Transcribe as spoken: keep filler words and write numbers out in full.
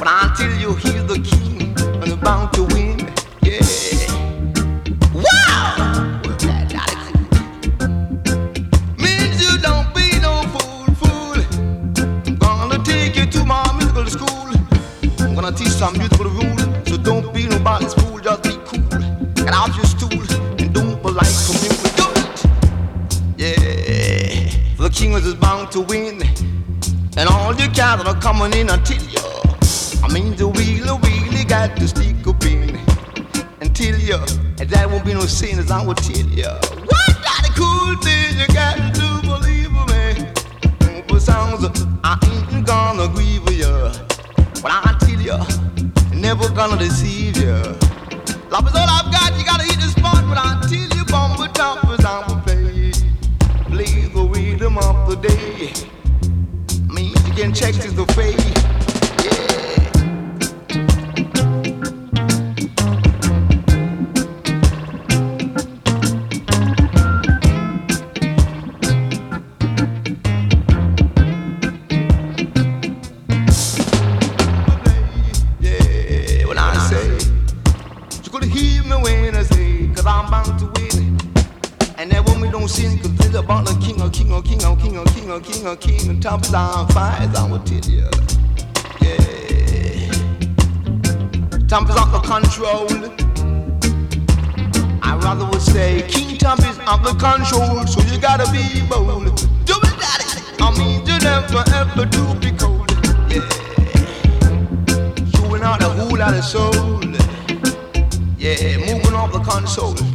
But until you hear the king and you're bound to win, yeah. Wow! Well, that, that cool. Means you don't be no fool, fool. I'm gonna take you to my musical school. I'm gonna teach some musical rules. So don't be nobody's fool, just be cool. Get out your stool and don't polite commute. Do it! Yeah. For the king was bound to win. And all you cats are coming in until you, I mean the wheeler really got to stick up in until you, and that won't be no sin as I will tell you. What are the cool things you got to do, believe me? For songs I ain't gonna grieve with you, but I tell you, never gonna deceive you. Love is all I've got, you gotta hit the spot, but I tell you, bumper toppers I will play, play the rhythm of the day. You can check this the fade, yeah. Yeah, when I say, you could hear me when I say, cause I'm bound to win. And that woman don't sing, cause it's about the king or king or king or king or king or king or king. And top is on fire, I will tell you. Yeah. Top is out of control. I rather would say, King Top is out of control. So you gotta be bold. Do it, daddy. I mean, you never ever do be cold. Yeah. Showing out a whole lot of soul. Yeah, moving off the console.